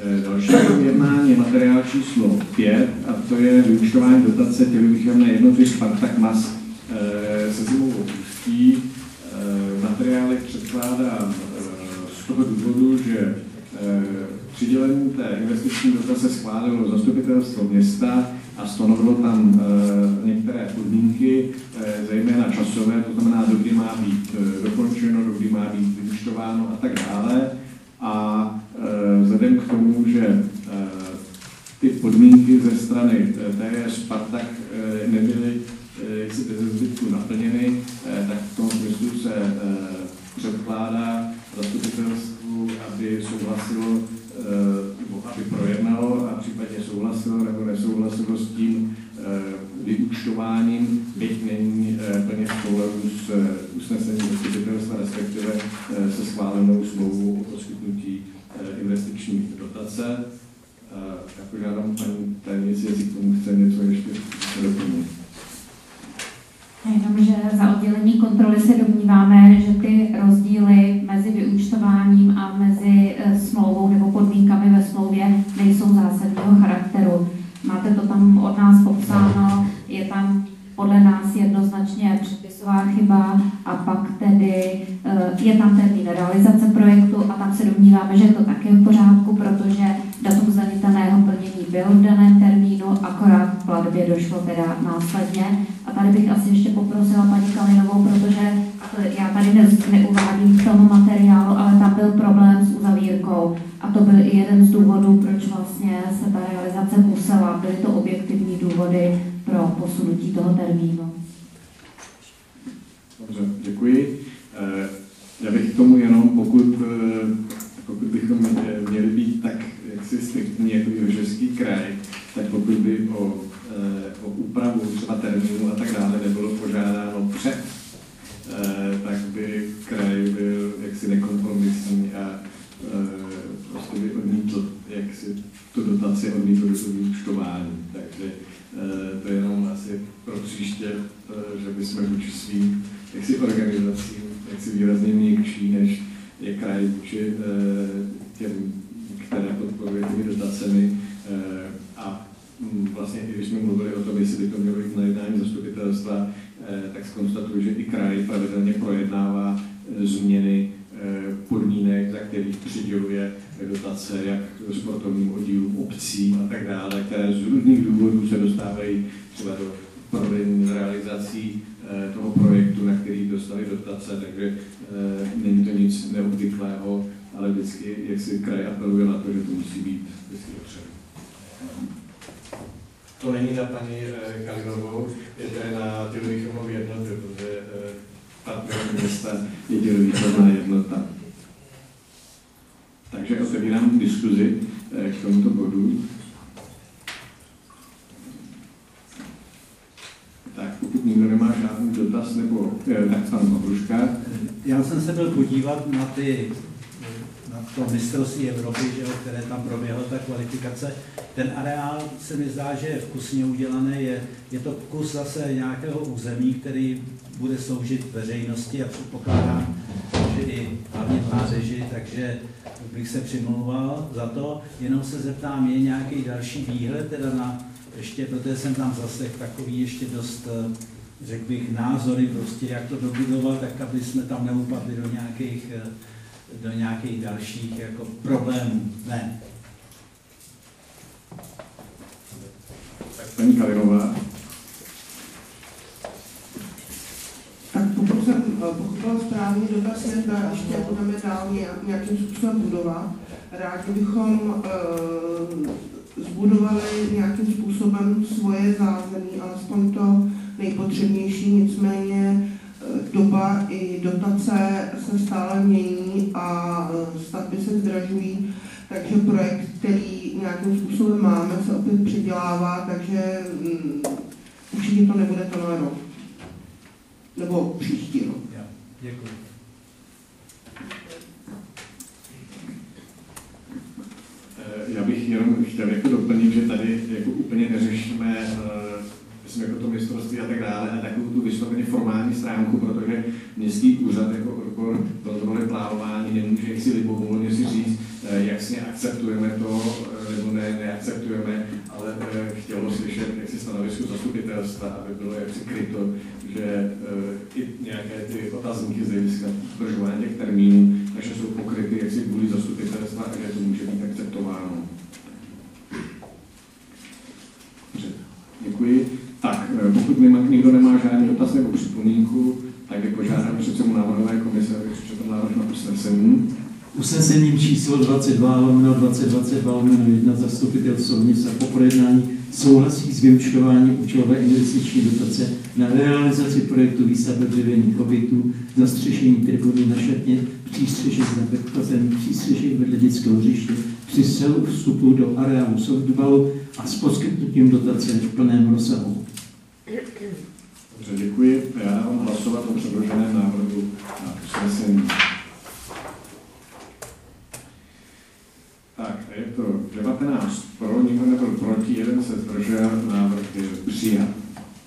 Další jednání je materiál číslo 5 a to je vyúčtování dotace tělovýchovné jednoty Spartak Mas se zimovou Ústí. Materiály předkládám z toho důvodu, že přidělení té investiční dotace schválilo zastupitelstvo města a stanovilo tam některé podmínky, zejména časové, to znamená, dokdy má být dokončeno, dokdy má být vyúčtováno a tak dále. A vzhledem k tomu, že ty podmínky ze strany TS Spartak nebyly bez zbytku naplněny, tak v tom smyslu se předkládá zastupitelstvu, aby souhlasilo, nebo aby projednalo a případně souhlasilo nebo nesouhlasilo s tím vyúčtováním, byť není plně v souladu s usnesením zastupitelstva, respektive se schválenou smlouvou o poskytnutí investiční dotace. Já požádám paní tajemnici, jestli k tomu chce něco ještě doplnit. Jenom, že za oddělení kontroly se domníváme, že ty rozdíly mezi vyúčtováním a mezi smlouvou nebo podmínkami ve smlouvě nejsou zásadního charakteru. Máte to tam od nás popsáno, je tam podle nás jednoznačně předpisová chyba a pak tedy je tam termín realizace projektu a tam se domníváme, že je to také v pořádku, protože datum zdanitelného plnění bylo v daném termínu, akorát v platbě došlo teda následně. A tady bych asi ještě poprosila paní Kalinovou, protože já tady neuvádím k tomu materiálu, ale tam byl problém s uzavírkou. A to byl i jeden z důvodů, proč vlastně se ta realizace musela. Byly to objektivní důvody pro posunutí toho termínu. Dobře, děkuji. Já bych k tomu jenom, pokud bychom měli být tak jaksi striktní jako Jihočeský kraj, tak pokud by o úpravu třeba termínu a tak dále nebylo požádáno před, tak by kraj byl jaksi nekonformistní a prostě by odmítl jaksi tu dotaci, odmítl by to vyúčtování. Takže to je jenom asi pro příště, že bychom vůči svým jaksi organizacím jaksi výrazně měkčí, než je kraj vůči těm, které podporuje těmi dotacemi. A vlastně, když jsme mluvili o tom, jestli by to mělo jít na jednání zastupitelstva, tak zkonstatuju, že i kraj pravidelně projednává změny podmínek, za kterých přiděluje dotace jak sportovním oddílům, obcím a tak dále, které z různých důvodů se dostávají třeba do prodejní realizací toho projektu, na který dostali dotace, takže není to nic neobvyklého, ale vždycky, jak si kraj apeluje na to, že to musí být vždycky dopředu. To není na paní Kalinovou, je to na tělovýchovnou jednotu, protože partnerem města je tělovýchovná jednota. Takže otevírám diskuzi k tomuto bodu. Tak pokud nikdo nemá žádný dotaz, nebo tak pan Mavruška. Já jsem se byl podívat na to mistrovství Evropy, že, které tam proběhlo, ta kvalifikace. Ten areál se mi zdá, že je vkusně udělaný, je to vkus zase nějakého území, který bude sloužit veřejnosti a předpokládám, že i hlavně mládeži, takže bych se přimlouval za to. Jenom se zeptám, je nějaký další výhled, teda na ještě, protože jsem tam zase takový ještě dost, řekl bych, názory prostě, jak to dobudovat, tak aby jsme tam neupadli do nějakých dalších jako problémů. Ne. Tak paní Kalinová. Tak pokud jsem pochopila správně, dotaz je, zda ještě budeme dál nějakým způsobem budovat. Rádi bychom zbudovali nějakým způsobem svoje zázemí, alespoň to nejpotřebnější, nicméně doba i dotace se stále mění a stavby se zdražují, takže projekt, který nějakým způsobem máme, se opět přidělává, takže určitě to nebude tenhle rok. Nebo příští rok. Děkuji. Já bych jenom chtěl jako doplnit, že tady jako úplně neřešíme jako to mistrovství a tak dále, a takovou tu vysloveně formální stránku, protože městský úřad jako odbor kontroly plánování nemůže jaksi libovolně si říct, jasně akceptujeme to, nebo neakceptujeme, ale chtělo slyšet jaksi stanovisko zastupitelstva, aby bylo jaksi kryto, že i nějaké ty otazníky z hlediska dodržování těch termínů, takže jsou pokryty jaksi kvůli zastupitelstva a že to může být akceptováno. Dobře, děkuji. Tak, pokud nikdo nemá žádný dotaz nebo připomínku, tak bych požádám předsedu návrhové komise, aby přečetl návrh na usnesení. Usnesením číslo 22/2022/1 zastupitelstvo města po projednání souhlasí s vyúčtováním účelové investiční dotace na realizaci projektu výstavby dřevěných objeků, zastřešení tribuny na Šatně, přístřešek na Bedkazem, přístřešek vedle dětského hřiště, při vstupu do areálu softbalu a s poskytnutím dotace v plném rozsahu. Dobře, děkuji. Já dávám hlasovat o předloženém návrhu na usnesení. Tak, je to 19 pro, nikdo nebyl proti, jeden se zdržel, návrh je přijat.